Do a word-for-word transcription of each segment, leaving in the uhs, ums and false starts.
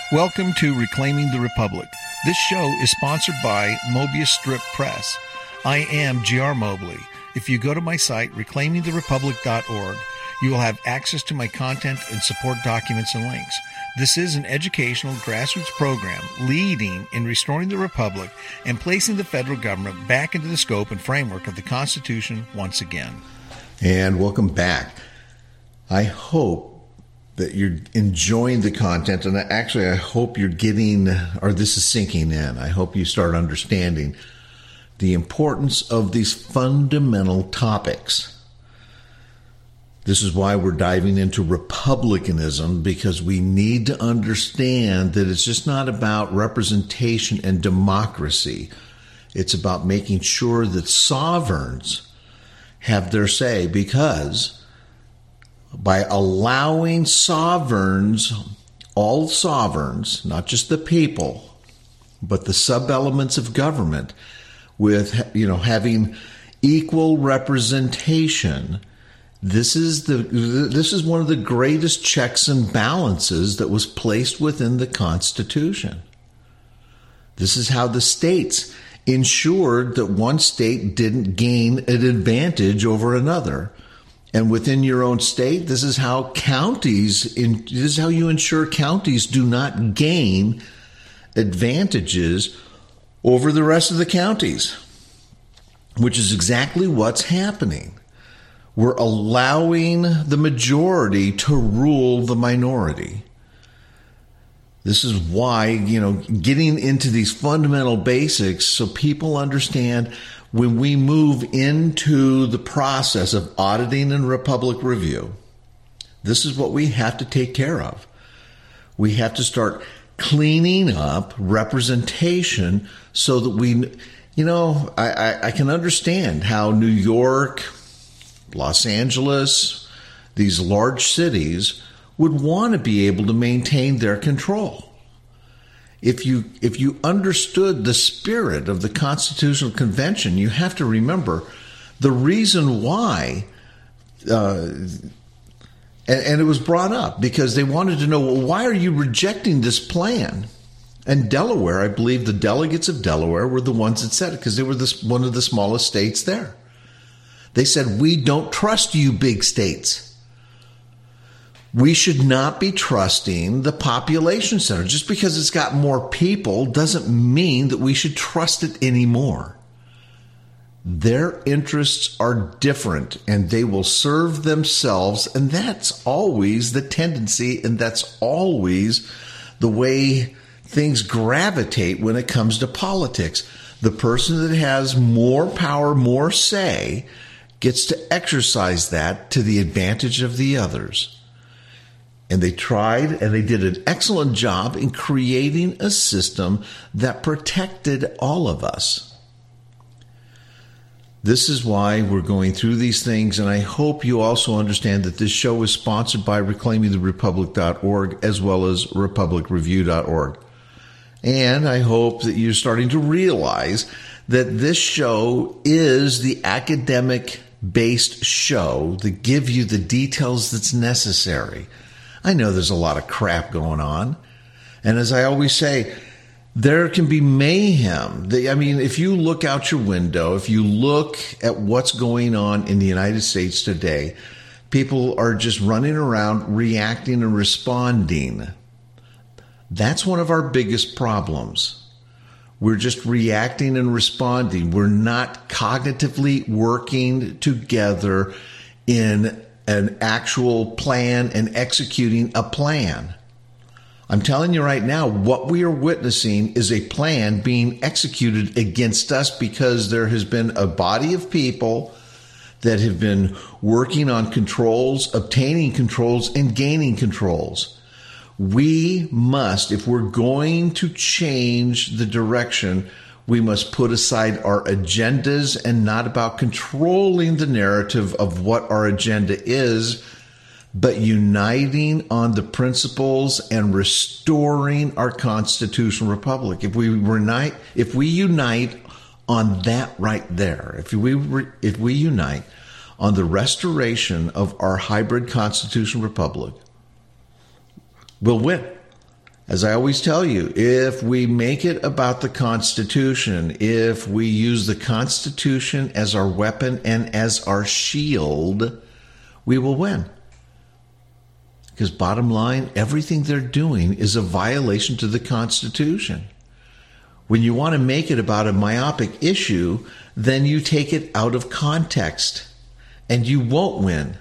Welcome to Reclaiming the Republic. This show is sponsored by Mobius Strip Press. I am G R Mobley. If you go to my site, reclaiming the republic dot org, you will have access to my content and support documents and links. This is an educational grassroots program leading in restoring the Republic and placing the federal government back into the scope and framework of the Constitution once again. And welcome back. I hope that you're enjoying the content, and actually I hope you're getting, or this is sinking in, I hope you start understanding the importance of these fundamental topics. This is why we're diving into republicanism, because we need to understand that it's just not about representation and democracy. It's about making sure that sovereigns have their say, because by allowing sovereigns, all sovereigns, not just the people, but the sub-elements of government, with, you know, having equal representation, this is the this is one of the greatest checks and balances that was placed within the Constitution. This is how the states ensured that one state didn't gain an advantage over another. And within your own state, this is how counties, in, this is how you ensure counties do not gain advantages over the rest of the counties, which is exactly what's happening. We're allowing the majority to rule the minority. This is why, you know, getting into these fundamental basics so people understand when we move into the process of auditing and Republic Review, this is what we have to take care of. We have to start cleaning up representation so that we, you know, I, I, I can understand how New York, Los Angeles, these large cities would want to be able to maintain their control. If you if you understood the spirit of the Constitutional Convention, you have to remember the reason why, uh, and, and it was brought up because they wanted to know, well, why are you rejecting this plan? And Delaware, I believe the delegates of Delaware were the ones that said it because they were this, one of the smallest states there. They said, we don't trust you big states. We should not be trusting the population center. Just because it's got more people doesn't mean that we should trust it anymore. Their interests are different, and they will serve themselves, and that's always the tendency, and that's always the way things gravitate when it comes to politics. The person that has more power, more say, gets to exercise that to the advantage of the others. And they tried, and they did an excellent job in creating a system that protected all of us. This is why we're going through these things, and I hope you also understand that this show is sponsored by reclaiming the republic dot org as well as republic review dot org. And I hope that you're starting to realize that this show is the academic-based show that gives you the details that's necessary. I know there's a lot of crap going on. And as I always say, there can be mayhem. I mean, if you look out your window, if you look at what's going on in the United States today, people are just running around reacting and responding. That's one of our biggest problems. We're just reacting and responding. We're not cognitively working together in an actual plan and executing a plan. I'm telling you right now, what we are witnessing is a plan being executed against us because there has been a body of people that have been working on controls, obtaining controls, and gaining controls. We must, if we're going to change the direction, we must put aside our agendas and not about controlling the narrative of what our agenda is, but uniting on the principles and restoring our constitutional republic. If we unite, if we unite on that right there, if we if we unite on the restoration of our hybrid constitutional republic, we'll win. As I always tell you, if we make it about the Constitution, if we use the Constitution as our weapon and as our shield, we will win. Because bottom line, everything they're doing is a violation to the Constitution. When you want to make it about a myopic issue, then you take it out of context and you won't win.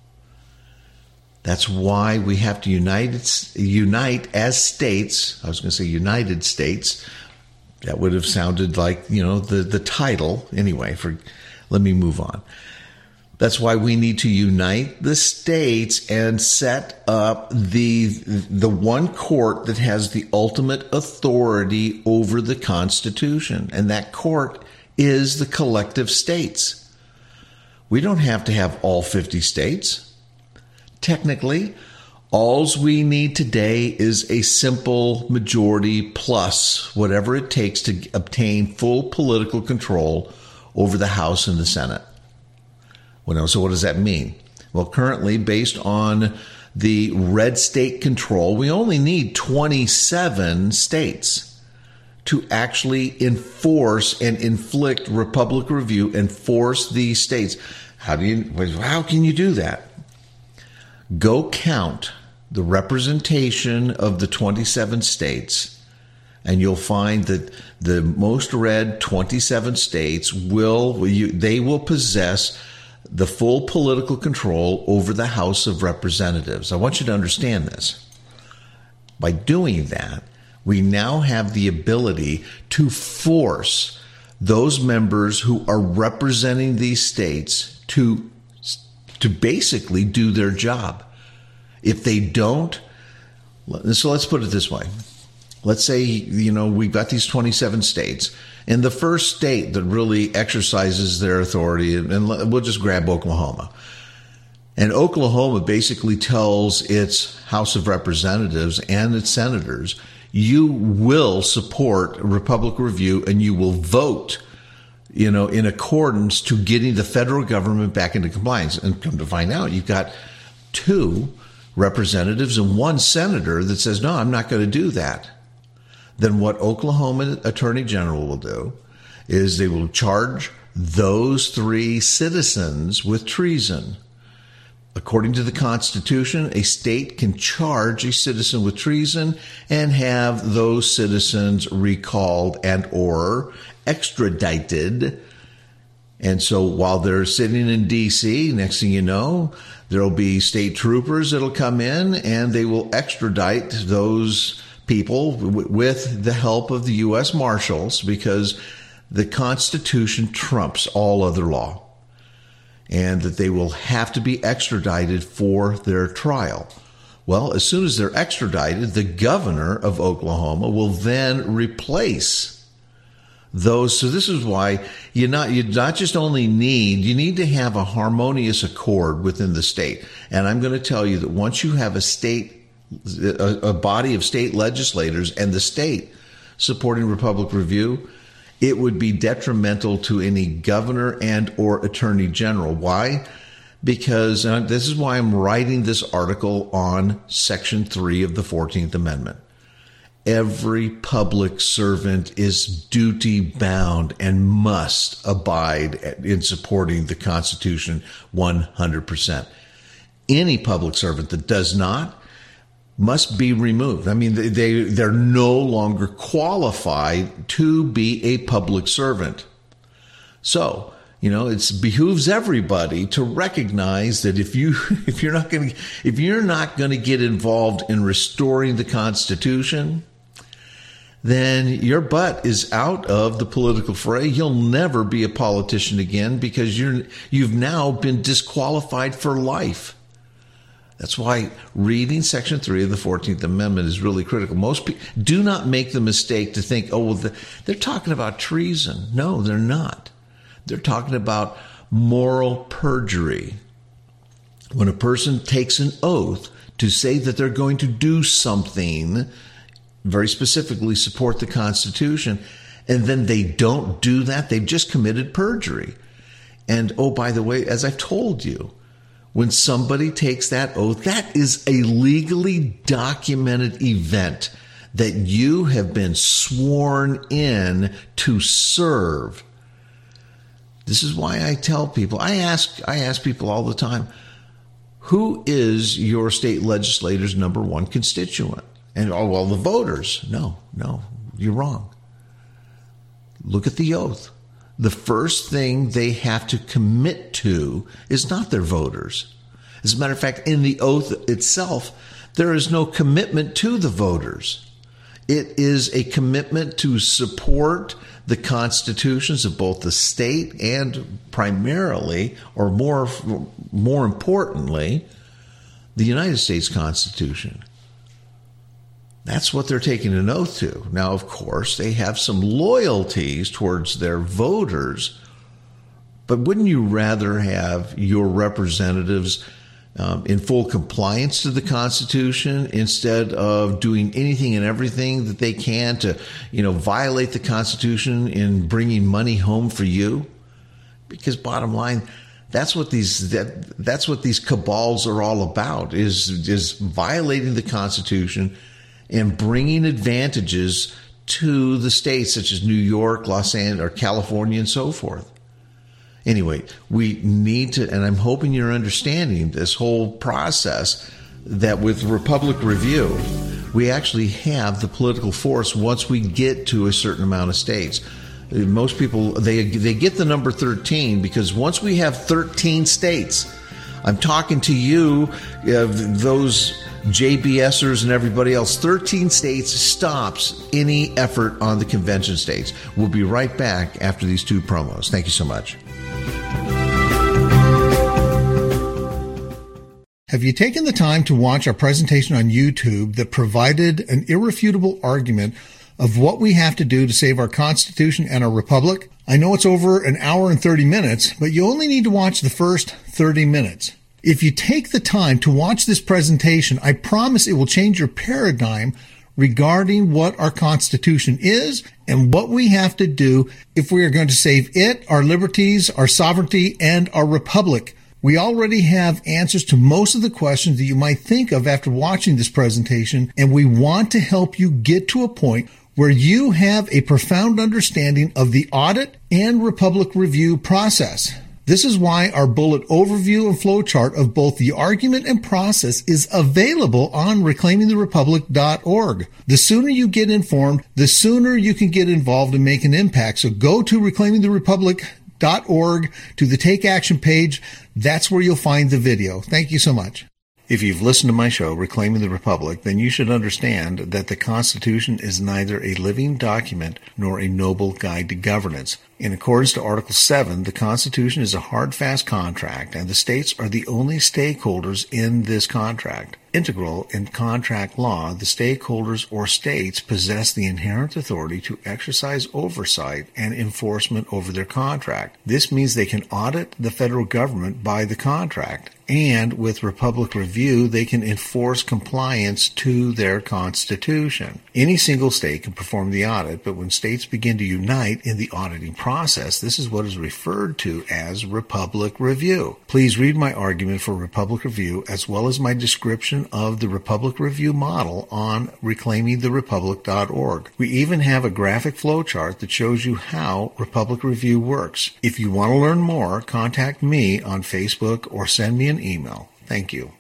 That's why we have to unite, unite as states. I was going to say United States. That would have sounded like, you know, the, the title. Anyway, for let me move on. That's why we need to unite the states and set up the the one court that has the ultimate authority over the Constitution. And that court is the collective states. We don't have to have all fifty states. Technically, all we need today is a simple majority plus whatever it takes to obtain full political control over the House and the Senate. Well, so what does that mean? Well, currently, based on the red state control, we only need twenty-seven states to actually enforce and inflict Republic review and force these states. How do you? How can you do that? Go count the representation of the twenty-seven states, and you'll find that the most red twenty-seven states will you, they will possess the full political control over the House of Representatives. I want you to understand this. By doing that, we now have the ability to force those members who are representing these states to, to basically do their job. If they don't, so let's put it this way. Let's say, you know, we've got these twenty-seven states, and the first state that really exercises their authority, and we'll just grab Oklahoma. And Oklahoma basically tells its House of Representatives and its senators, you will support Republic review and you will vote, you know, in accordance to getting the federal government back into compliance. And come to find out, you've got two representatives and one senator that says, no, I'm not going to do that. Then what Oklahoma Attorney General will do is they will charge those three citizens with treason. According to the Constitution, a state can charge a citizen with treason and have those citizens recalled and or extradited. And so while they're sitting in D C, next thing you know, there'll be state troopers that'll come in and they will extradite those people with the help of the U S Marshals, because the Constitution trumps all other law, and that they will have to be extradited for their trial. Well, as soon as they're extradited, the governor of Oklahoma will then replace those. So this is why you not you not just only need, you need to have a harmonious accord within the state. And I'm going to tell you that once you have a state A, a body of state legislators and the state supporting Republic review, it would be detrimental to any governor and or attorney general. Why? Because uh, this is why I'm writing this article on Section three of the fourteenth Amendment. Every public servant is duty bound and must abide in supporting the Constitution one hundred percent. Any public servant that does not must be removed. I mean, they, they, they're no longer qualified to be a public servant. So, you know, it behooves everybody to recognize that if you, if you're not going to, if you're not going to get involved in restoring the Constitution, then your butt is out of the political fray. You'll never be a politician again because you're, you've now been disqualified for life. That's why reading Section three of the fourteenth Amendment is really critical. Most people do not make the mistake to think, oh, well, they're talking about treason. No, they're not. They're talking about moral perjury. When a person takes an oath to say that they're going to do something, very specifically support the Constitution, and then they don't do that, they've just committed perjury. And, oh, by the way, as I've told you, when somebody takes that oath, that is a legally documented event that you have been sworn in to serve. This is why I tell people, I ask, I ask people all the time, who is your state legislator's number one constituent? And, oh, well, the voters. No, no, you're wrong. Look at the oath. The first thing they have to commit to is not their voters. As a matter of fact, in the oath itself, there is no commitment to the voters. It is a commitment to support the constitutions of both the state and primarily, or more, more importantly, the United States Constitution. That's what they're taking an oath to. Now, of course, they have some loyalties towards their voters, but wouldn't you rather have your representatives um, in full compliance to the Constitution instead of doing anything and everything that they can to, you know, violate the Constitution in bringing money home for you? Because bottom line, that's what these that that's what these cabals are all about, is is violating the Constitution and bringing advantages to the states such as New York, Los Angeles, or California, and so forth. Anyway, we need to, and I'm hoping you're understanding this whole process, that with Republic Review, we actually have the political force once we get to a certain amount of states. Most people, they they get the number thirteen because once we have thirteen states, I'm talking to you, uh, those JBSers and everybody else, thirteen states stops any effort on the convention states. We'll be right back after these two promos. Thank you so much. Have you taken the time to watch our presentation on YouTube that provided an irrefutable argument of what we have to do to save our Constitution and our Republic? I know it's over an hour and thirty minutes, but you only need to watch the first thirty minutes. If you take the time to watch this presentation, I promise it will change your paradigm regarding what our Constitution is and what we have to do if we are going to save it, our liberties, our sovereignty, and our Republic. We already have answers to most of the questions that you might think of after watching this presentation, and we want to help you get to a point where you have a profound understanding of the audit and Republic Review process. This is why our bullet overview and flowchart of both the argument and process is available on reclaiming the republic dot org. The sooner you get informed, the sooner you can get involved and make an impact. So go to reclaiming the republic dot org to the Take Action page. That's where you'll find the video. Thank you so much. If you've listened to my show, Reclaiming the Republic, then you should understand that the Constitution is neither a living document nor a noble guide to governance. In accordance to Article seven, the Constitution is a hard, fast contract, and the states are the only stakeholders in this contract. Integral in contract law, the stakeholders or states possess the inherent authority to exercise oversight and enforcement over their contract. This means they can audit the federal government by the contract, and with Republic Review, they can enforce compliance to their Constitution. Any single state can perform the audit, but when states begin to unite in the auditing process, this is what is referred to as Republic Review. Please read my argument for Republic Review as well as my description of the Republic Review model on reclaiming the republic dot org. We even have a graphic flowchart that shows you how Republic Review works. If you want to learn more, contact me on Facebook or send me an email. Thank you.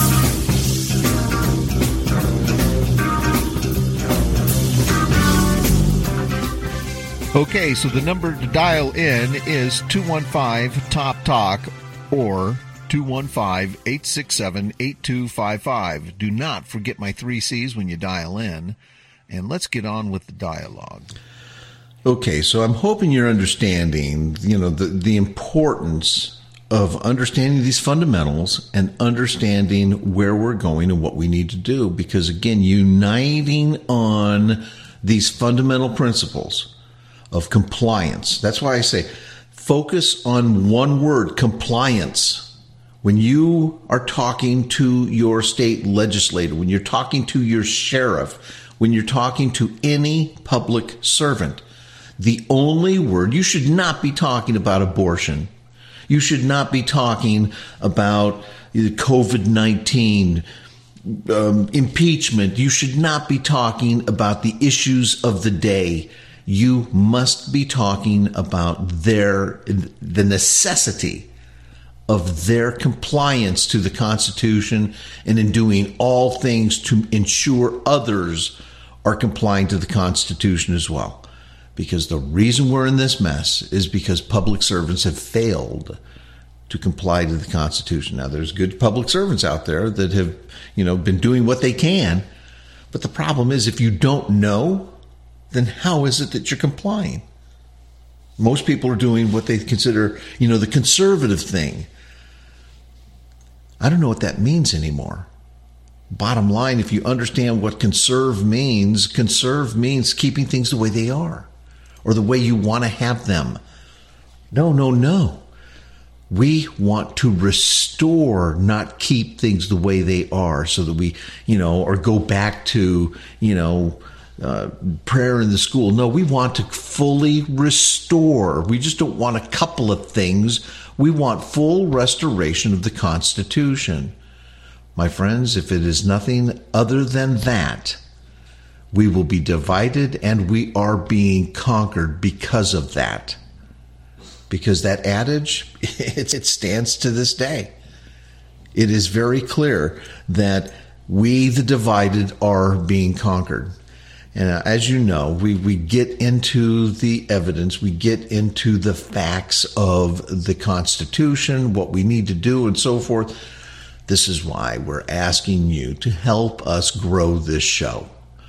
Okay, so the number to dial in is two one five top talk or two one five, eight six seven, eight two five five. Do not forget my three C's when you dial in, and let's get on with the dialogue. Okay, so I'm hoping you're understanding, you know, the, the importance of understanding these fundamentals and understanding where we're going and what we need to do, because, again, uniting on these fundamental principles of compliance. That's why I say focus on one word, compliance. When you are talking to your state legislator, when you're talking to your sheriff, when you're talking to any public servant, the only word, you should not be talking about abortion. You should not be talking about covid nineteen, um, impeachment. You should not be talking about the issues of the day. You must be talking about their the necessity of their compliance to the Constitution, and in doing all things to ensure others are complying to the Constitution as well. Because the reason we're in this mess is because public servants have failed to comply to the Constitution. Now, there's good public servants out there that have, you know, been doing what they can. But the problem is, if you don't know, then how is it that you're complying? Most people are doing what they consider, you know, the conservative thing. I don't know what that means anymore. Bottom line, if you understand what conserve means, conserve means keeping things the way they are, or the way you want to have them. No, no, no. We want to restore, not keep things the way they are, so that we, you know, or go back to, you know, uh, prayer in the school. No, we want to fully restore. We just don't want a couple of things. We want full restoration of the Constitution. My friends, if it is nothing other than that, we will be divided, and we are being conquered because of that. Because that adage, it, it stands to this day. It is very clear that we, the divided, are being conquered. And uh, as you know, we, we get into the evidence, we get into the facts of the Constitution, what we need to do, and so forth. This is why we're asking you to help us grow this show.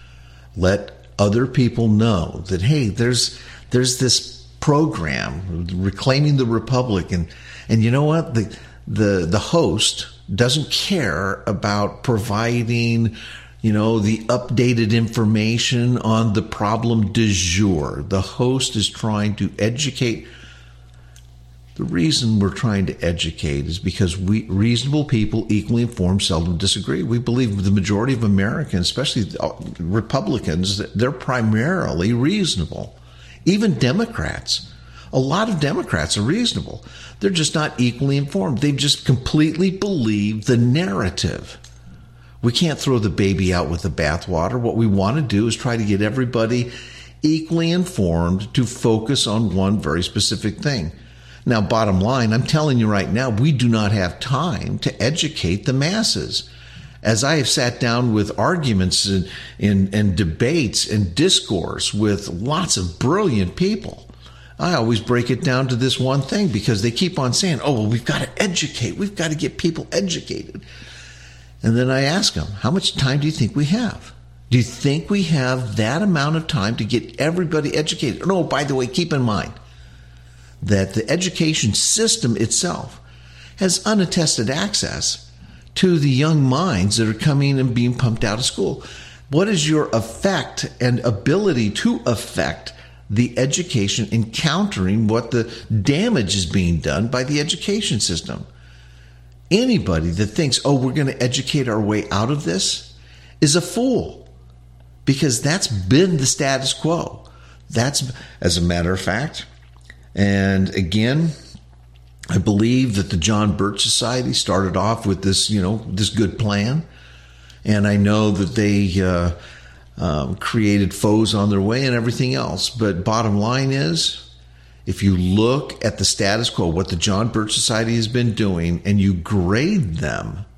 Let other people know that, hey, there's there's this program, Reclaiming the Republic, and and you know what? The the the host doesn't care about providing, you know, the updated information on the problem du jour. The host is trying to educate. The reason we're trying to educate is because we reasonable people, equally informed, seldom disagree. We believe the majority of Americans, especially Republicans, they're primarily reasonable. Even Democrats. A lot of Democrats are reasonable. They're just not equally informed. They've just completely believed the narrative. We can't throw the baby out with the bathwater. What we want to do is try to get everybody equally informed to focus on one very specific thing. Now, bottom line, I'm telling you right now, we do not have time to educate the masses. As I have sat down with arguments and, and, and debates and discourse with lots of brilliant people, I always break it down to this one thing, because they keep on saying, oh, well, we've got to educate. We've got to get people educated. And then I ask them, how much time do you think we have? Do you think we have that amount of time to get everybody educated? And oh, by the way, keep in mind that the education system itself has unattested access to the young minds that are coming and being pumped out of school. What is your effect and ability to affect the education in countering what the damage is being done by the education system? Anybody that thinks, oh, we're going to educate our way out of this is a fool, because that's been the status quo. That's, as a matter of fact, and again, I believe that the John Birch Society started off with this, you know, this good plan. And I know that they uh, um, created foes on their way and everything else. But bottom line is, if you look at the status quo, what the John Birch Society has been doing, and you grade them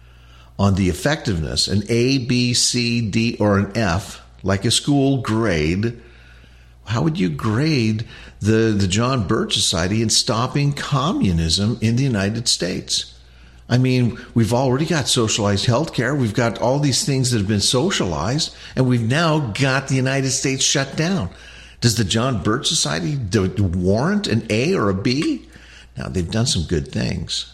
on the effectiveness, an A, B, C, D, or an F, like a school grade, how would you grade the, the John Birch Society in stopping communism in the United States? I mean, we've already got socialized healthcare. We've got all these things that have been socialized, and we've now got the United States shut down. Does the John Birch Society warrant an A or a B? Now, they've done some good things.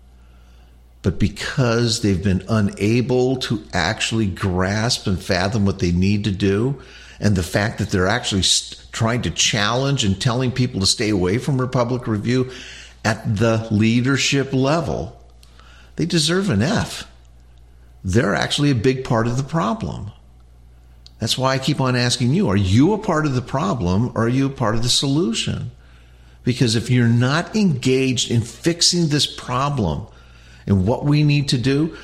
But because they've been unable to actually grasp and fathom what they need to do, and the fact that they're actually trying to challenge and telling people to stay away from Republic Review at the leadership level, they deserve an F. They're actually a big part of the problem. That's why I keep on asking you, are you a part of the problem, or are you a part of the solution? Because if you're not engaged in fixing this problem and what we need to do,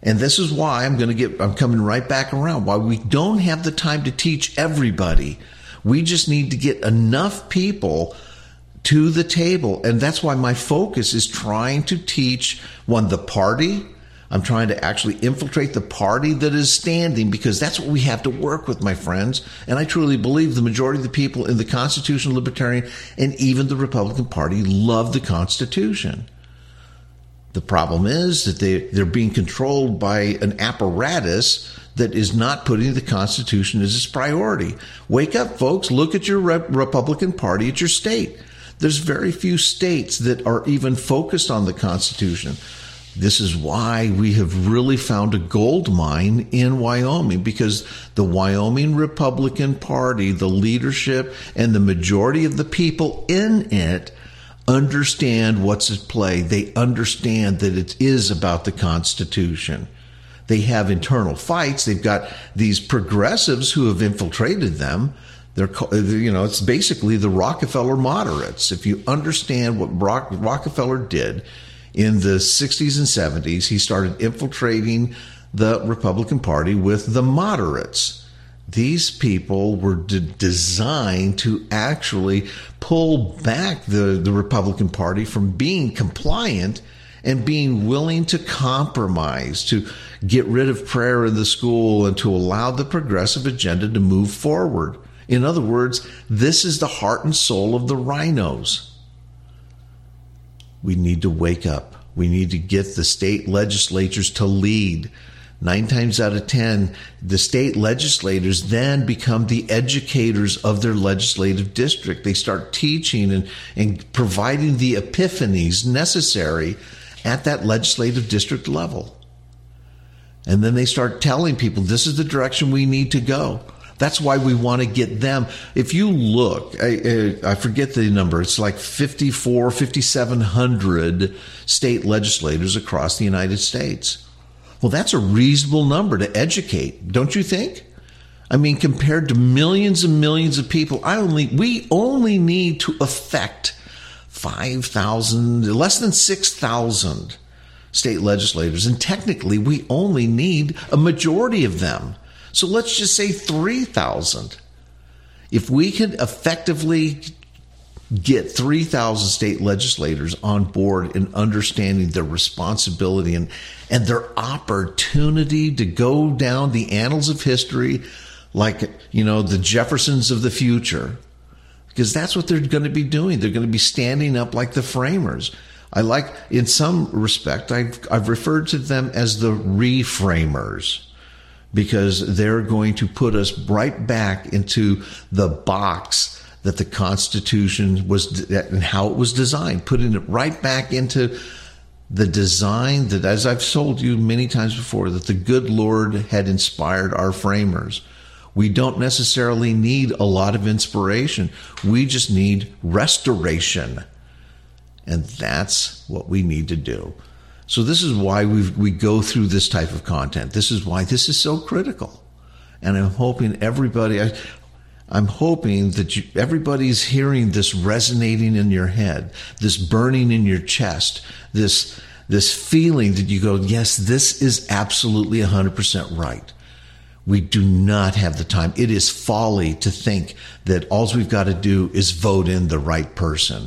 And this is why I'm going to get, I'm coming right back around, why we don't have the time to teach everybody. We just need to get enough people to the table. And that's why my focus is trying to teach, one, the party. I'm trying to actually infiltrate the party that is standing, because that's what we have to work with, my friends. And I truly believe the majority of the people in the Constitutional Libertarian and even the Republican Party love the Constitution. The problem is that they, they're being controlled by an apparatus that is not putting the Constitution as its priority. Wake up, folks. Look at your Re- Republican Party at your state. There's very few states that are even focused on the Constitution. This is why we have really found a gold mine in Wyoming, because the Wyoming Republican Party, the leadership, and the majority of the people in it understand what's at play. They understand that it is about the Constitution. They have internal fights. They've got these progressives who have infiltrated them. They're, you know, it's basically the Rockefeller moderates. If you understand what Rock, Rockefeller did in the sixties and seventies, he started infiltrating the Republican Party with the moderates. These people were de- designed to actually pull back the, the Republican Party from being compliant and being willing to compromise, to get rid of prayer in the school and to allow the progressive agenda to move forward. In other words, this is the heart and soul of the rhinos. We need to wake up. We need to get the state legislatures to lead. Nine times out of ten, the state legislators then become the educators of their legislative district. They start teaching and, and providing the epiphanies necessary at that legislative district level. And then they start telling people, this is the direction we need to go. That's why we want to get them. If you look, I, I forget the number, it's like fifty-four, fifty-seven hundred state legislators across the United States. Well, that's a reasonable number to educate, don't you think? I mean, compared to millions and millions of people, I only we only need to affect five thousand, less than six thousand state legislators. And technically, we only need a majority of them. So let's just say three thousand. If we can effectively get three thousand state legislators on board in understanding their responsibility and, and their opportunity to go down the annals of history like, you know, the Jeffersons of the future, because that's what they're going to be doing. They're going to be standing up like the framers. I like, in some respect, I've, I've referred to them as the reframers, because they're going to put us right back into the box that the Constitution was and how it was designed, putting it right back into the design that, as I've told you many times before, that the good Lord had inspired our framers. We don't necessarily need a lot of inspiration. We just need restoration. And that's what we need to do. So this is why we we go through this type of content. This is why this is so critical. And I'm hoping everybody, I, I'm hoping that you, everybody's hearing this resonating in your head, this burning in your chest, this, this feeling that you go, yes, this is absolutely one hundred percent right. We do not have the time. It is folly to think that all we've got to do is vote in the right person.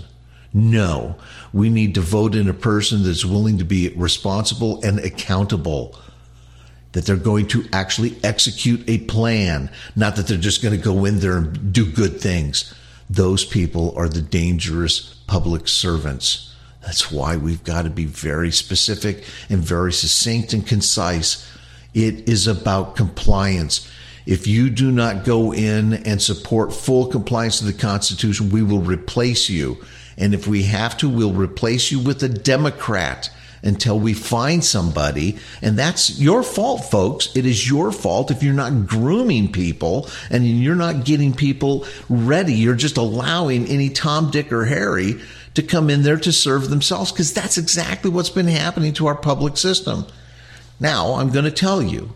No, we need to vote in a person that's willing to be responsible and accountable, that they're going to actually execute a plan, not that they're just going to go in there and do good things. Those people are the dangerous public servants. That's why we've got to be very specific and very succinct and concise. It is about compliance. If you do not go in and support full compliance to the Constitution, we will replace you. And if we have to, we'll replace you with a Democrat until we find somebody. And that's your fault, folks. It is your fault if you're not grooming people and you're not getting people ready. You're just allowing any Tom, Dick, or Harry to come in there to serve themselves, because that's exactly what's been happening to our public system. Now, I'm going to tell you,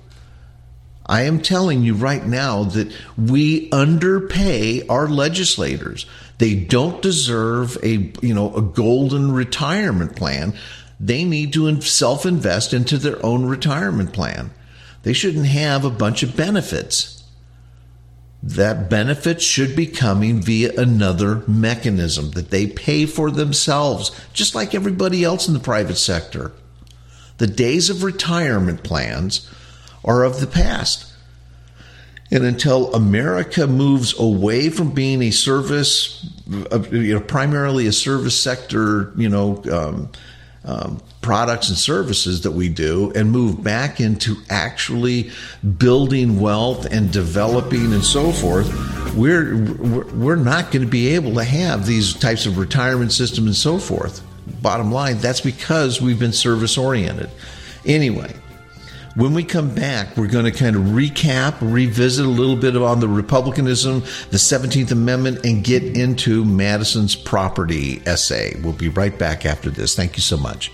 I am telling you right now that we underpay our legislators. They don't deserve a, you know, a golden retirement plan. they need to self-invest into their own retirement plan. They shouldn't have a bunch of benefits. That benefit should be coming via another mechanism that they pay for themselves, just like everybody else in the private sector. The days of retirement plans are of the past. And until America moves away from being a service, you know, primarily a service sector, you know, um, um, products and services that we do, and move back into actually building wealth and developing and so forth, we're we're not going to be able to have these types of retirement systems and so forth. Bottom line, that's because we've been service oriented. Anyway. When we come back, we're going to kind of recap, revisit a little bit on the Republicanism, the seventeenth Amendment, and get into Madison's property essay. We'll be right back after this. Thank you so much.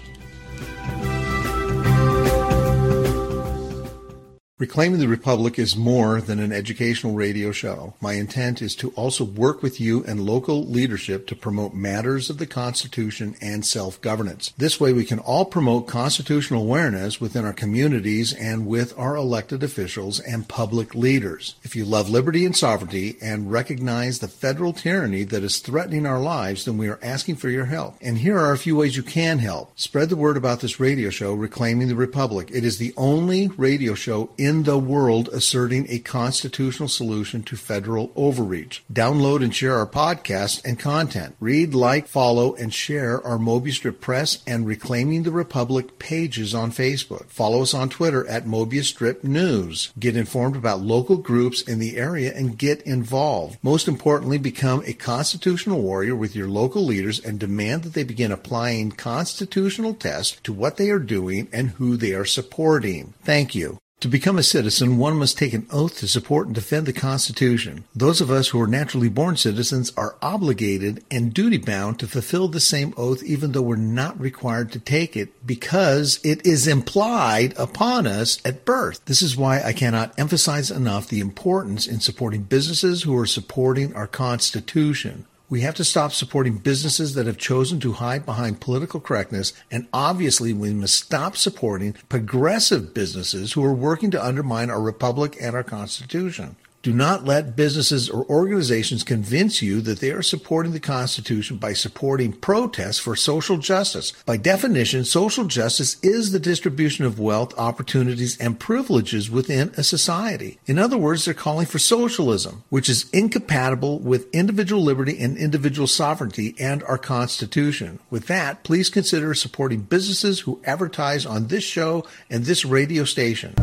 Reclaiming the Republic is more than an educational radio show. My intent is to also work with you and local leadership to promote matters of the Constitution and self-governance. This way we can all promote constitutional awareness within our communities and with our elected officials and public leaders. If you love liberty and sovereignty and recognize the federal tyranny that is threatening our lives, then we are asking for your help. And here are a few ways you can help. Spread the word about this radio show, Reclaiming the Republic. It is the only radio show in in the world asserting a constitutional solution to federal overreach. Download and share our podcast and content. Read, like, follow, and share our Mobius Strip Press and Reclaiming the Republic pages on Facebook. Follow us on Twitter at Mobius Strip News. Get informed about local groups in the area and get involved. Most importantly, become a constitutional warrior with your local leaders and demand that they begin applying constitutional tests to what they are doing and who they are supporting. Thank you. To become a citizen, one must take an oath to support and defend the Constitution. Those of us who are naturally born citizens are obligated and duty-bound to fulfill the same oath even though we're not required to take it because it is implied upon us at birth. This is why I cannot emphasize enough the importance in supporting businesses who are supporting our Constitution. We have to stop supporting businesses that have chosen to hide behind political correctness, and obviously we must stop supporting progressive businesses who are working to undermine our republic and our Constitution. Do not let businesses or organizations convince you that they are supporting the Constitution by supporting protests for social justice. By definition, social justice is the distribution of wealth, opportunities, and privileges within a society. In other words, they're calling for socialism, which is incompatible with individual liberty and individual sovereignty and our Constitution. With that, please consider supporting businesses who advertise on this show and this radio station.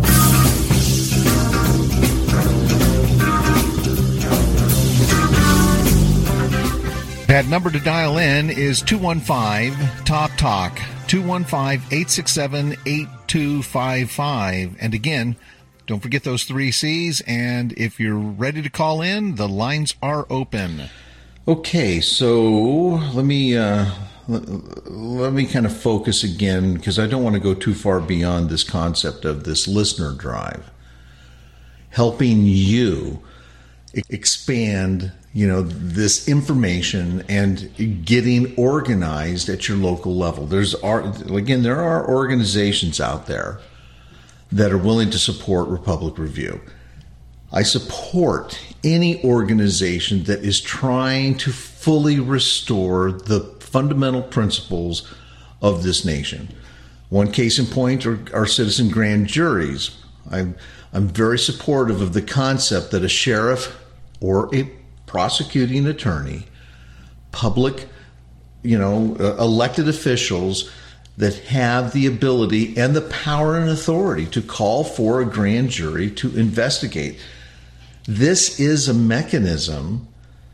That number to dial in is two one five, T A L K, T A L K, two one five, eight six seven, eight two five five. And again, don't forget those three C's, and if you're ready to call in, the lines are open. Okay, so let me uh, let, let me kind of focus again, because I don't want to go too far beyond this concept of this listener drive. Helping you expand, you know, this information and getting organized at your local level. There's, again, there are organizations out there that are willing to support Republic Review. I support any organization that is trying to fully restore the fundamental principles of this nation. One case in point are, are citizen grand juries. I'm, I'm very supportive of the concept that a sheriff or a prosecuting attorney, public, you know, uh, elected officials that have the ability and the power and authority to call for a grand jury to investigate. This is a mechanism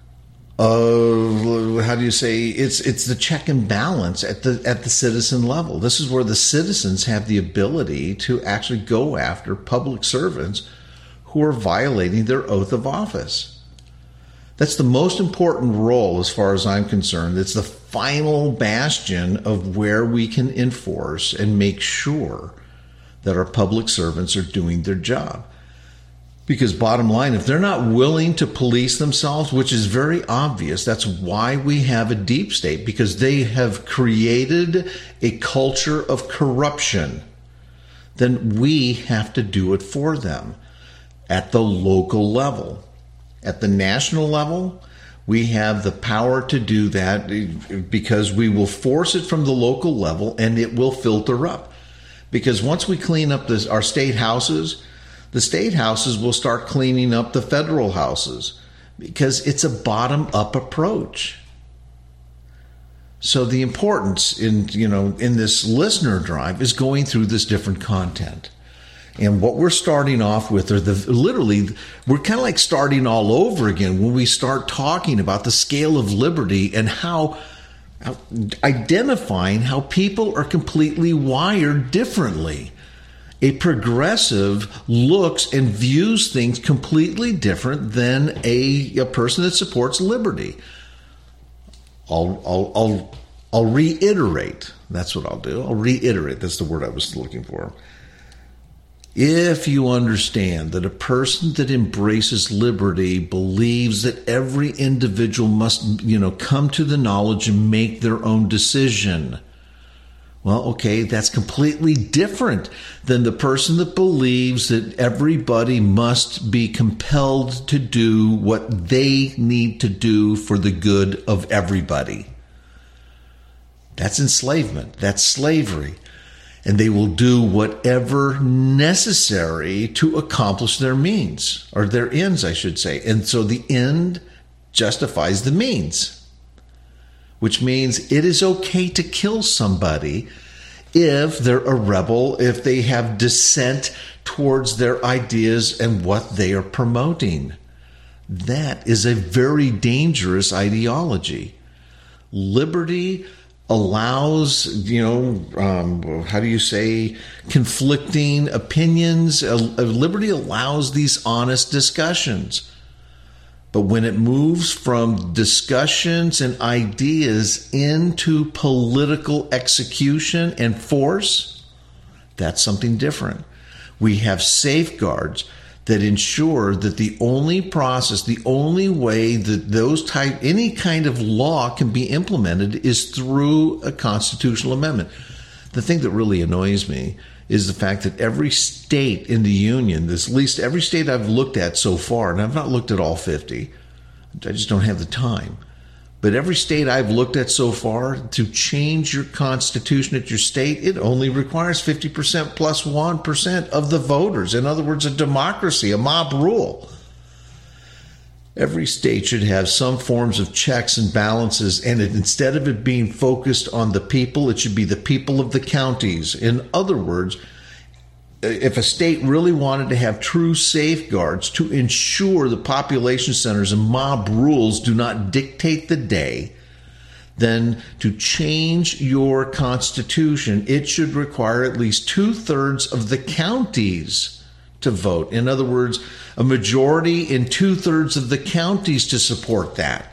of, how do you say, it's it's the check and balance at the at the citizen level. This is where the citizens have the ability to actually go after public servants who are violating their oath of office. That's the most important role as far as I'm concerned. It's the final bastion of where we can enforce and make sure that our public servants are doing their job. Because bottom line, if they're not willing to police themselves, which is very obvious, that's why we have a deep state, because they have created a culture of corruption, then we have to do it for them at the local level. At the national level, we have the power to do that because we will force it from the local level and it will filter up. Because once we clean up this, our state houses, the state houses will start cleaning up the federal houses because it's a bottom-up approach. So the importance in, you know, in this listener drive is going through this different content. And what we're starting off with are the literally, we're kind of like starting all over again when we start talking about the scale of liberty and how, how identifying how people are completely wired differently. A progressive looks and views things completely different than a, a person that supports liberty. I'll, I'll, I'll, I'll reiterate. That's what I'll do. I'll reiterate. That's the word I was looking for. If you understand that a person that embraces liberty believes that every individual must, you know, come to the knowledge and make their own decision, well, okay, that's completely different than the person that believes that everybody must be compelled to do what they need to do for the good of everybody. That's enslavement. That's slavery. And they will do whatever necessary to accomplish their means, or their ends, I should say. And so the end justifies the means. Which means it is okay to kill somebody if they're a rebel, if they have dissent towards their ideas and what they are promoting. That is a very dangerous ideology. Liberty allows, you know, um, how do you say, conflicting opinions. Uh, liberty allows these honest discussions. But when it moves from discussions and ideas into political execution and force, that's something different. We have safeguards that ensure that the only process, the only way that those type, any kind of law can be implemented is through a constitutional amendment. The thing that really annoys me is the fact that every state in the union, this, at least every state I've looked at so far, and I've not looked at all fifty, I just don't have the time, but every state I've looked at so far, to change your constitution at your state, it only requires fifty percent plus one percent of the voters. In other words, a democracy, a mob rule. Every state should have some forms of checks and balances, and it, instead of it being focused on the people, it should be the people of the counties. In other words, if a state really wanted to have true safeguards to ensure the population centers and mob rules do not dictate the day, then to change your constitution, it should require at least two-thirds of the counties to vote. In other words, a majority in two-thirds of the counties to support that.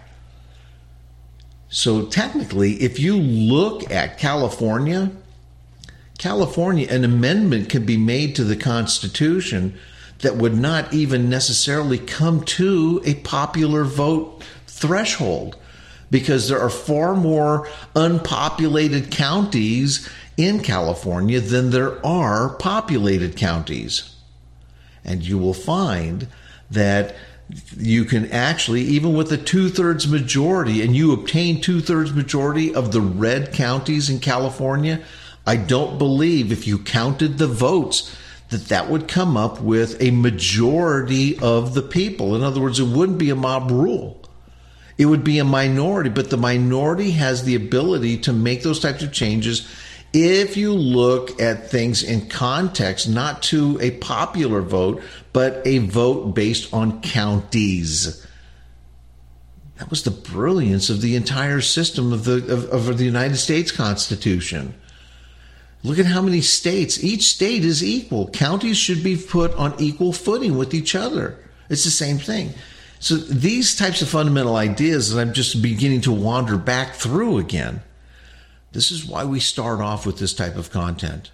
So technically, if you look at California, California, an amendment can be made to the Constitution that would not even necessarily come to a popular vote threshold, because there are far more unpopulated counties in California than there are populated counties. And you will find that you can actually, even with a two-thirds majority, and you obtain two-thirds majority of the red counties in California, I don't believe if you counted the votes that that would come up with a majority of the people. In other words, it wouldn't be a mob rule. It would be a minority, but the minority has the ability to make those types of changes if you look at things in context, not to a popular vote, but a vote based on counties. That was the brilliance of the entire system of the of, of the United States Constitution. Look at how many states. Each state is equal. Counties should be put on equal footing with each other. It's the same thing. So these types of fundamental ideas that I'm just beginning to wander back through again, this is why we start off with this type of content.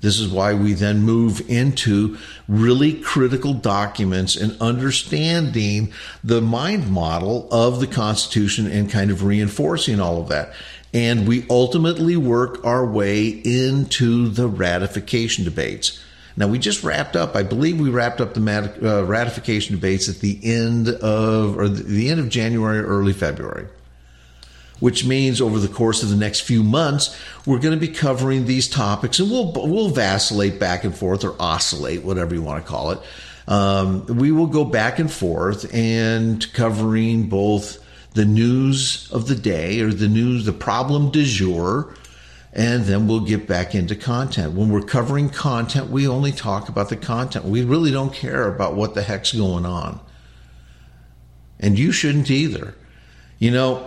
This is why we then move into really critical documents and understanding the mind model of the Constitution and kind of reinforcing all of that. And we ultimately work our way into the ratification debates. Now, we just wrapped up, I believe we wrapped up the mat- uh, ratification debates at the end of, or the end of January, early February, which means over the course of the next few months, we're going to be covering these topics, and we'll we'll vacillate back and forth, or oscillate, whatever you want to call it. Um, we will go back and forth and covering both the news of the day, or the news, the problem du jour, and then we'll get back into content. When we're covering content, we only talk about the content. We really don't care about what the heck's going on. And you shouldn't either. You know,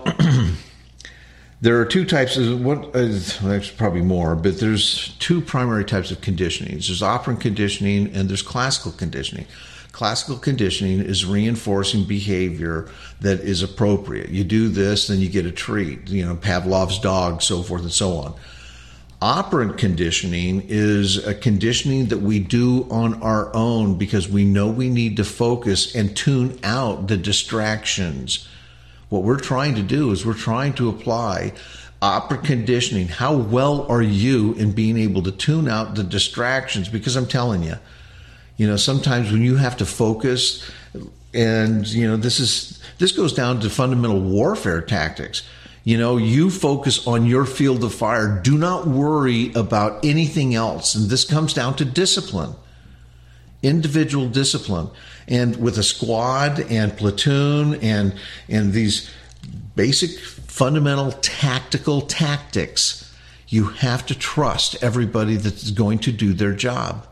there are two types of, what, uh, there's probably more, but there's two primary types of conditioning. There's operant conditioning and there's classical conditioning. Classical conditioning is reinforcing behavior that is appropriate. You do this, then you get a treat. You know, Pavlov's dog, so forth and so on. Operant conditioning is a conditioning that we do on our own because we know we need to focus and tune out the distractions. What we're trying to do is we're trying to apply operant conditioning. How well are you in being able to tune out the distractions? Because I'm telling you, you know, sometimes when you have to focus, and, you know, this is this goes down to fundamental warfare tactics. You know, you focus on your field of fire. Do not worry about anything else. And this comes down to discipline, individual discipline. And with a squad and platoon and and these basic fundamental tactical tactics, you have to trust everybody that's going to do their job.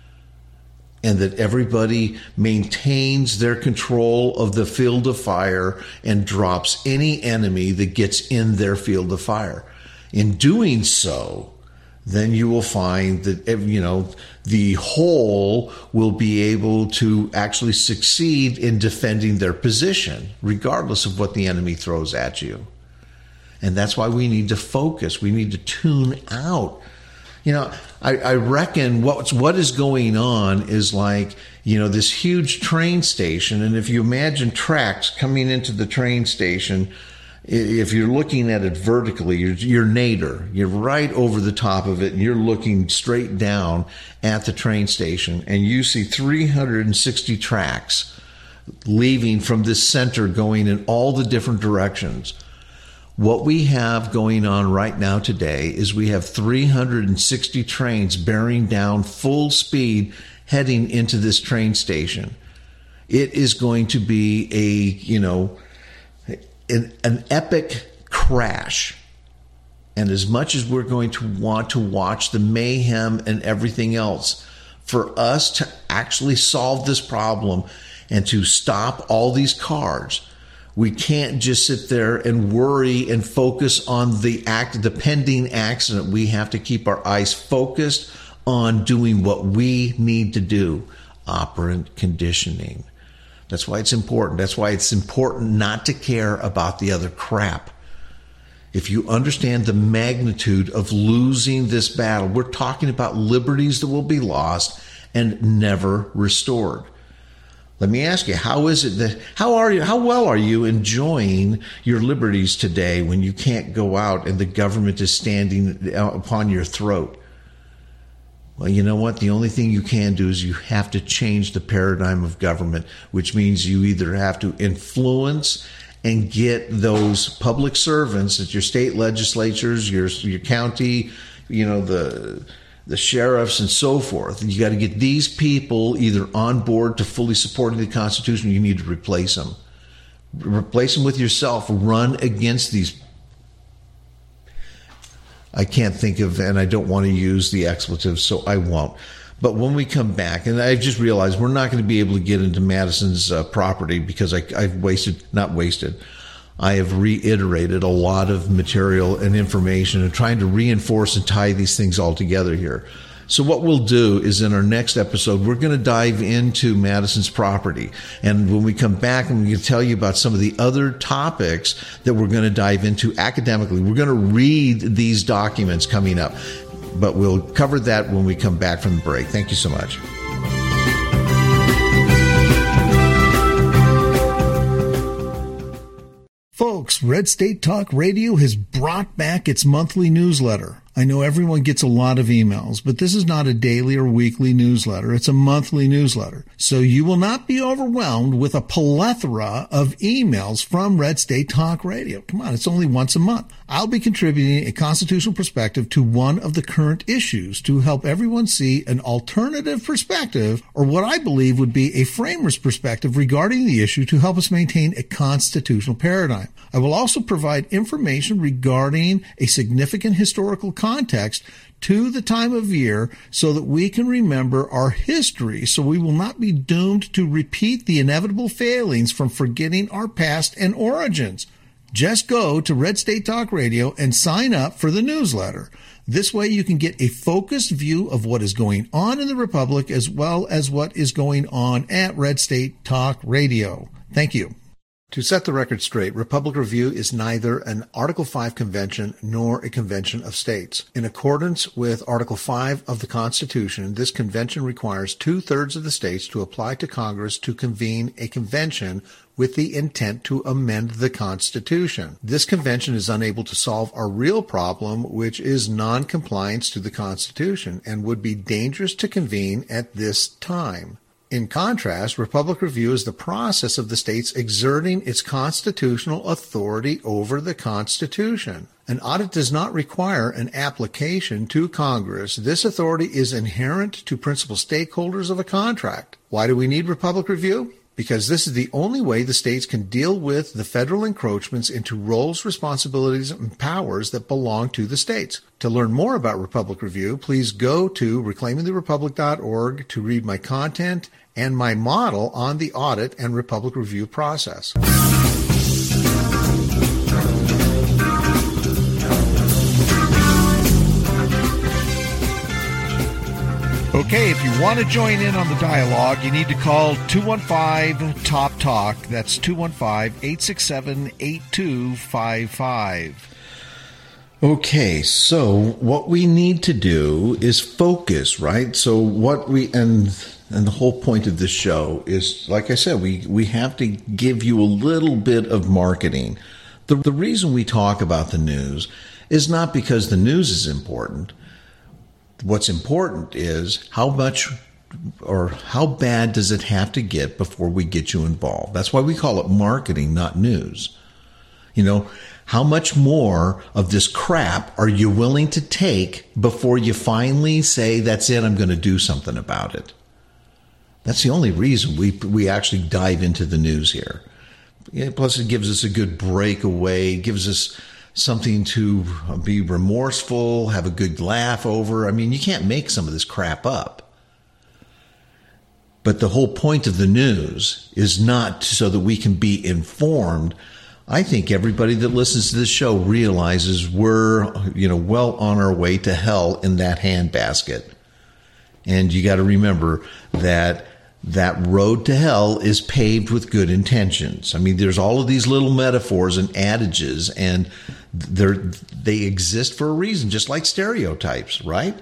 And that everybody maintains their control of the field of fire and drops any enemy that gets in their field of fire. In doing so, then you will find that, you know, the whole will be able to actually succeed in defending their position, regardless of what the enemy throws at you. And that's why we need to focus. We need to tune out. You know, I, I reckon what's, what is going on is like, you know, this huge train station. And if you imagine tracks coming into the train station, if you're looking at it vertically, you're, you're nadir. You're right over the top of it, and you're looking straight down at the train station, and you see three hundred sixty tracks leaving from this center going in all the different directions. What we have going on right now today is we have three hundred sixty trains bearing down full speed heading into this train station. It is going to be a, you know, an, an epic crash. And as much as we're going to want to watch the mayhem and everything else, for us to actually solve this problem and to stop all these cars, we can't just sit there and worry and focus on the act, the pending accident. We have to keep our eyes focused on doing what we need to do, operant conditioning. That's why it's important. That's why it's important not to care about the other crap. If you understand the magnitude of losing this battle, we're talking about liberties that will be lost and never restored. Let me ask you, how is it that, how are you, how well are you enjoying your liberties today when you can't go out and the government is standing upon your throat? Well, you know what? The only thing you can do is you have to change the paradigm of government, which means you either have to influence and get those public servants at your state legislatures, your your county, you know, the the sheriffs and so forth. You got to get these people either on board to fully supporting the Constitution, or you need to replace them. Replace them with yourself. Run against these. I can't think of, and I don't want to use the expletives, so I won't. But when we come back, and I just realized we're not going to be able to get into Madison's uh, property because I, I've wasted, not wasted, I have reiterated a lot of material and information and trying to reinforce and tie these things all together here. So what we'll do is in our next episode, we're going to dive into Madison's property. And when we come back, I'm going to tell you about some of the other topics that we're going to dive into academically. We're going to read these documents coming up. but we'll cover that when we come back from the break. Thank you so much. Folks, Red State Talk Radio has brought back its monthly newsletter. I know everyone gets a lot of emails, but this is not a daily or weekly newsletter. It's a monthly newsletter. So you will not be overwhelmed with a plethora of emails from Red State Talk Radio. Come on, it's only once a month. I'll be contributing a constitutional perspective to one of the current issues to help everyone see an alternative perspective, or what I believe would be a framer's perspective regarding the issue to help us maintain a constitutional paradigm. I will also provide information regarding a significant historical context to the time of year so that we can remember our history, so we will not be doomed to repeat the inevitable failings from forgetting our past and origins. Just go to Red State Talk Radio and sign up for the newsletter. This way you can get a focused view of what is going on in the Republic as well as what is going on at Red State Talk Radio. Thank you. To set the record straight, Republic Review is neither an Article five convention nor a convention of states. In accordance with Article five of the Constitution, this convention requires two-thirds of the states to apply to Congress to convene a convention with the intent to amend the Constitution. This convention is unable to solve our real problem, which is non-compliance to the Constitution, and would be dangerous to convene at this time. In contrast, Republic Review is the process of the states exerting its constitutional authority over the Constitution. An audit does not require an application to Congress. This authority is inherent to principal stakeholders of a contract. Why do we need Republic Review? Because this is the only way the states can deal with the federal encroachments into roles, responsibilities, and powers that belong to the states. To learn more about Republic Review, please go to reclaiming the republic dot org to read my content and my model on the audit and Republic Review process. Okay, if you want to join in on the dialogue, you need to call two one five, T O P, TALK. That's two one five, eight six seven, eight two five five. Okay, so what we need to do is focus, right? So what we, and and the whole point of this show is, like I said, we, we have to give you a little bit of marketing. The, the reason we talk about the news is not because the news is important. What's important is how much or how bad does it have to get before we get you involved. That's why we call it marketing, not news. You know, how much more of this crap are you willing to take before you finally say, that's it, I'm going to do something about it? That's the only reason we we actually dive into the news here. Yeah, plus, it gives us a good breakaway, gives us something to be remorseful, have a good laugh over. I mean, you can't make some of this crap up. But the whole point of the news is not so that we can be informed. I think everybody that listens to this show realizes we're, you know, well on our way to hell in that handbasket. And you got to remember that that road to hell is paved with good intentions. I mean, there's all of these little metaphors and adages, and they're, they exist for a reason, just like stereotypes, right?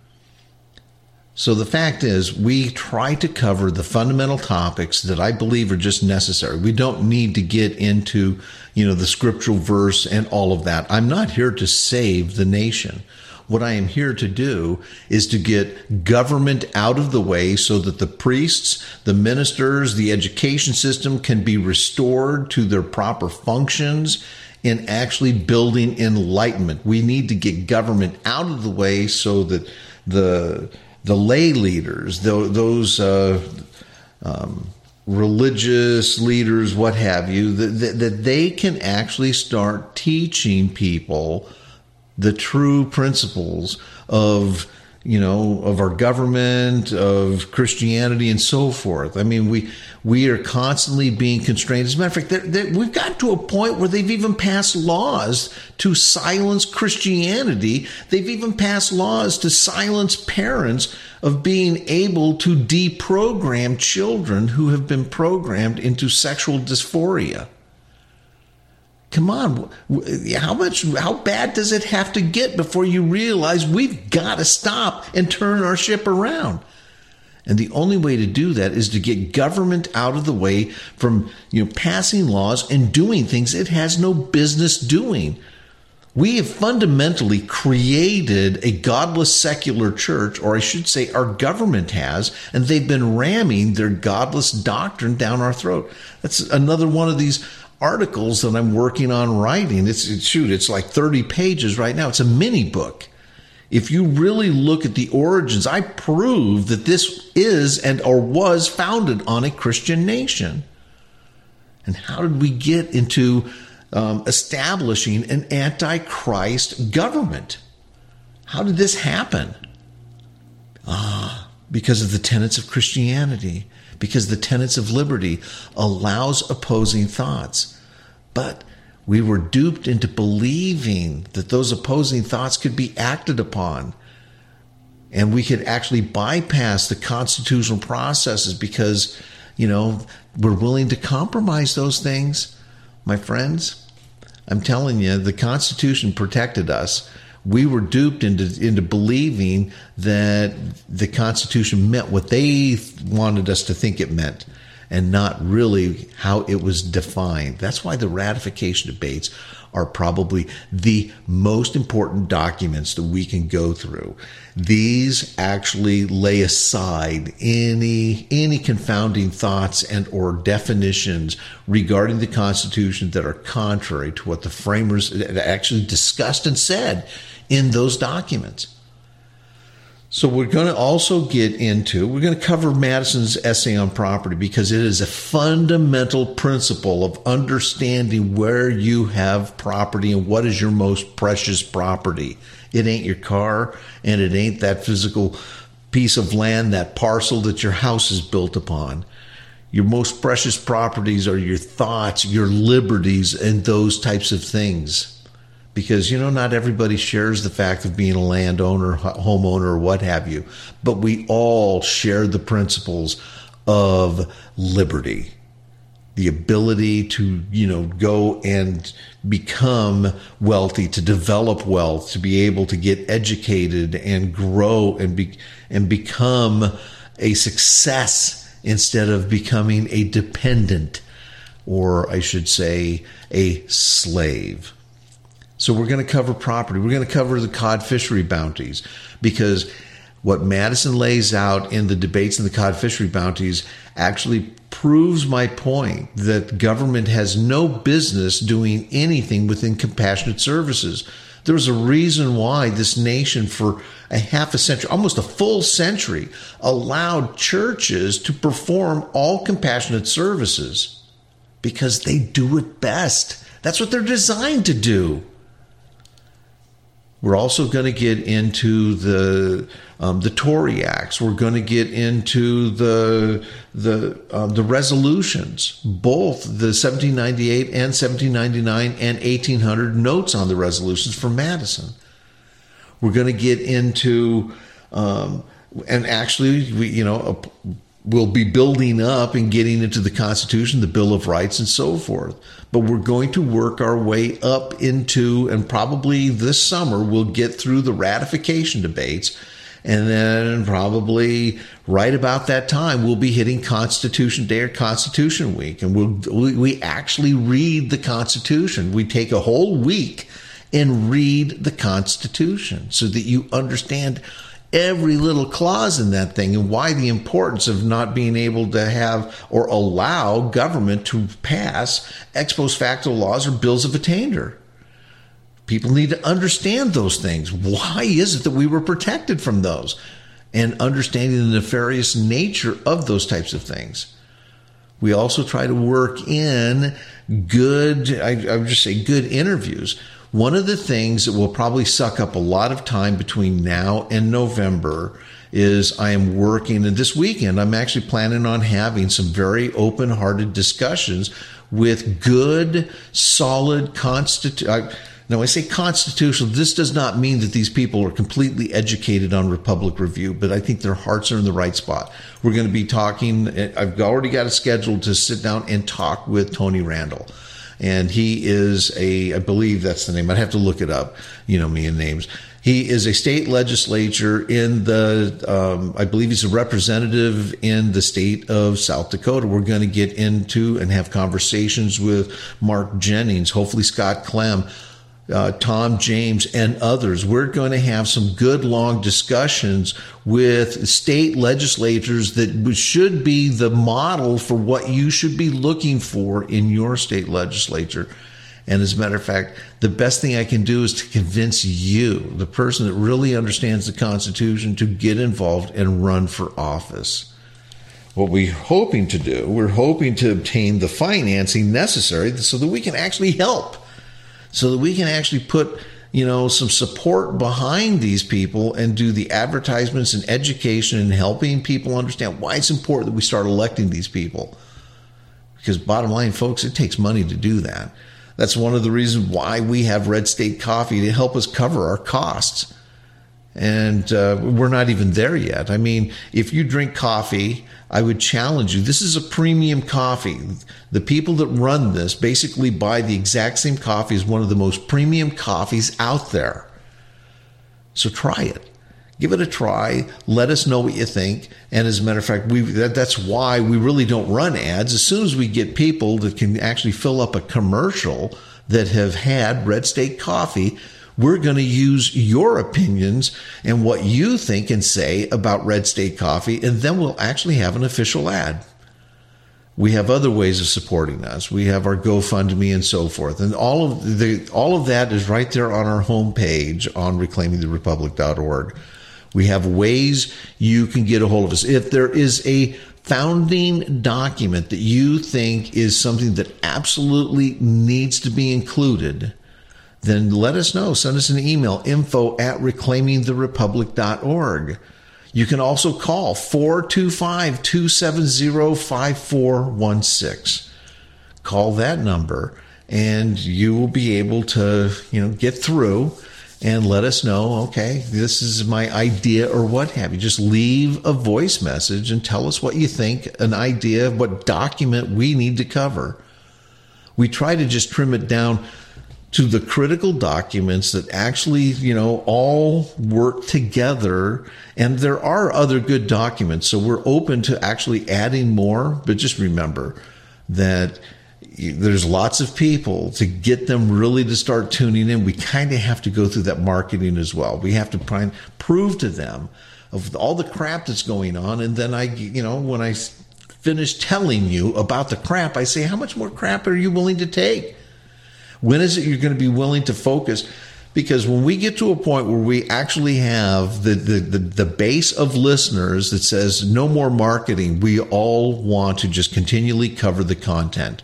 So the fact is, we try to cover the fundamental topics that I believe are just necessary. We don't need to get into, you know, the scriptural verse and all of that. I'm not here to save the nation. What I am here to do is to get government out of the way so that the priests, the ministers, the education system can be restored to their proper functions in actually building enlightenment. We need to get government out of the way so that the the lay leaders, those uh, um, religious leaders, what have you, that, that they can actually start teaching people the true principles of, you know, of our government, of Christianity, and so forth. I mean, we we are constantly being constrained. As a matter of fact, they're, they're, we've got to a point where they've even passed laws to silence Christianity. They've even passed laws to silence parents of being able to deprogram children who have been programmed into sexual dysphoria. Come on, how much, how bad does it have to get before you realize we've got to stop and turn our ship around? And the only way to do that is to get government out of the way from, you know, passing laws and doing things it has no business doing. We have fundamentally created a godless secular church, or I should say our government has, and they've been ramming their godless doctrine down our throat. That's another one of these articles that I'm working on writing. It's, it's shoot, it's like thirty pages right now. It's a mini book. If you really look at the origins, I prove that this is and or was founded on a Christian nation. And how did we get into um, establishing an antichrist government? How did this happen? Ah, because of the tenets of Christianity, because the tenets of liberty allows opposing thoughts. But we were duped into believing that those opposing thoughts could be acted upon. And we could actually bypass the constitutional processes because, you know, we're willing to compromise those things. My friends, I'm telling you, the Constitution protected us. We were duped into, into believing that the Constitution meant what they wanted us to think it meant, and not really how it was defined. That's why the ratification debates are probably the most important documents that we can go through. These actually lay aside any any confounding thoughts and or definitions regarding the Constitution that are contrary to what the framers actually discussed and said in those documents. So we're going to also get into, we're going to cover Madison's essay on property because it is a fundamental principle of understanding where you have property and what is your most precious property. It ain't your car, and it ain't that physical piece of land, that parcel that your house is built upon. Your most precious properties are your thoughts, your liberties, and those types of things. Because, you know, not everybody shares the fact of being a landowner, homeowner, or what have you. But we all share the principles of liberty. The ability to, you know, go and become wealthy, to develop wealth, to be able to get educated and grow and be, and become a success instead of becoming a dependent, or I should say a slave. So we're going to cover property. We're going to cover the cod fishery bounties, because what Madison lays out in the debates and the cod fishery bounties actually proves my point that government has no business doing anything within compassionate services. There's a reason why this nation for a half a century, almost a full century, allowed churches to perform all compassionate services, because they do it best. That's what they're designed to do. We're also going to get into the um, the Tory Acts. We're going to get into the the uh, the resolutions, both the seventeen ninety-eight and seventeen ninety-nine and eighteen hundred notes on the resolutions from Madison. We're going to get into, um, and actually, we you know. A, We'll be building up and getting into the Constitution, the Bill of Rights, and so forth. But we're going to work our way up into, and probably this summer, we'll get through the ratification debates. And then probably right about that time, we'll be hitting Constitution Day or Constitution Week. And we'll, we actually read the Constitution. We take a whole week and read the Constitution so that you understand every little clause in that thing and why the importance of not being able to have or allow government to pass ex post facto laws or bills of attainder. People need to understand those things. Why is it that we were protected from those? And understanding the nefarious nature of those types of things. We also try to work in good, I, I would just say good interviews. One of the things that will probably suck up a lot of time between now and November is I am working, and this weekend I'm actually planning on having some very open-hearted discussions with good, solid constitution. Now, I say constitutional. This does not mean that these people are completely educated on Republic Review, but I think their hearts are in the right spot. We're going to be talking. I've already got a schedule to sit down and talk with Tony Randall. And he is a, I believe that's the name. I'd have to look it up. You know me and names. He is a state legislator in the, um, I believe he's a representative in the state of South Dakota. We're going to get into and have conversations with Mark Jennings, hopefully Scott Clem, uh, Tom James, and others. We're going to have some good long discussions with state legislators that should be the model for what you should be looking for in your state legislature. And as a matter of fact, the best thing I can do is to convince you, the person that really understands the Constitution, to get involved and run for office. What we're hoping to do, we're hoping to obtain the financing necessary so that we can actually help, so that we can actually put, you know, some support behind these people and do the advertisements and education and helping people understand why it's important that we start electing these people. Because bottom line, folks, it takes money to do that. That's one of the reasons why we have Red State Coffee, to help us cover our costs. And uh, we're not even there yet. I mean, if you drink coffee, I would challenge you. This is a premium coffee. The people that run this basically buy the exact same coffee as one of the most premium coffees out there. So try it. Give it a try. Let us know what you think. And as a matter of fact, we that, that's why we really don't run ads. As soon as we get people that can actually fill up a commercial that have had Red State Coffee, we're going to use your opinions and what you think and say about Red State Coffee, and then we'll actually have an official ad. We have other ways of supporting us. We have our GoFundMe and so forth. And all of the all of that is right there on our homepage on reclaiming the republic dot org. We have ways you can get a hold of us. If there is a founding document that you think is something that absolutely needs to be included, then let us know. Send us an email, info at reclaiming the republic dot org. You can also call four two five, two seven zero, five four one six. Call that number and you will be able to, you know, get through and let us know, okay, this is my idea or what have you. Just leave a voice message and tell us what you think, an idea of what document we need to cover. We try to just trim it down to the critical documents that actually, you know, all work together. And there are other good documents, so we're open to actually adding more. But just remember that there's lots of people. To get them really to start tuning in, we kind of have to go through that marketing as well. We have to try and prove to them of all the crap that's going on. And then I, you know, when I finish telling you about the crap, I say, how much more crap are you willing to take? When is it you're going to be willing to focus? Because when we get to a point where we actually have the, the, the, the base of listeners that says no more marketing, we all want to just continually cover the content.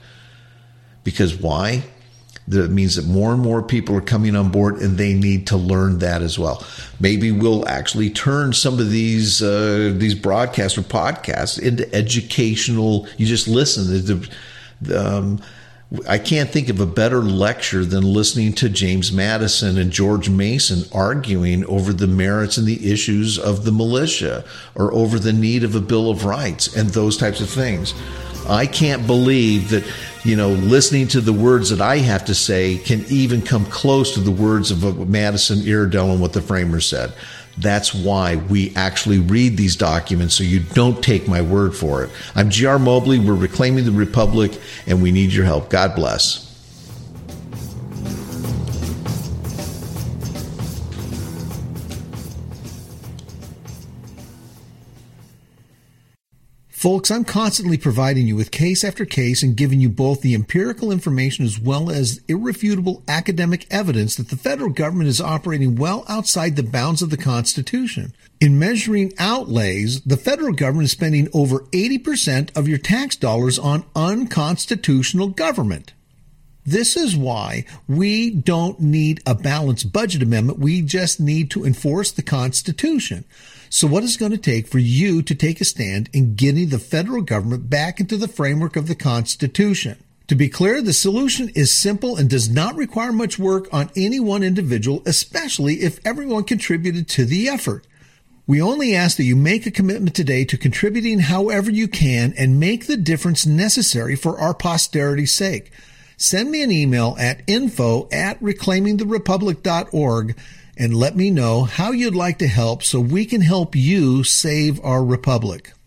Because why? That means that more and more people are coming on board and they need to learn that as well. Maybe we'll actually turn some of these uh, these broadcasts or podcasts into educational. You just listen. The, the, um, I can't think of a better lecture than listening to James Madison and George Mason arguing over the merits and the issues of the militia or over the need of a Bill of Rights and those types of things. I can't believe that, you know, listening to the words that I have to say can even come close to the words of Madison, Iredell, and what the framers said. That's why we actually read these documents, so you don't take my word for it. I'm G R Mobley. We're Reclaiming the Republic, and we need your help. God bless. Folks, I'm constantly providing you with case after case and giving you both the empirical information as well as irrefutable academic evidence that the federal government is operating well outside the bounds of the Constitution. In measuring outlays, the federal government is spending over eighty percent of your tax dollars on unconstitutional government. This is why we don't need a balanced budget amendment. We just need to enforce the Constitution. So what is it going to take for you to take a stand in getting the federal government back into the framework of the Constitution? To be clear, the solution is simple and does not require much work on any one individual, especially if everyone contributed to the effort. We only ask that you make a commitment today to contributing however you can and make the difference necessary for our posterity's sake. send me an email at info at reclaiming the republic dot org and let me know how you'd like to help so we can help you save our republic.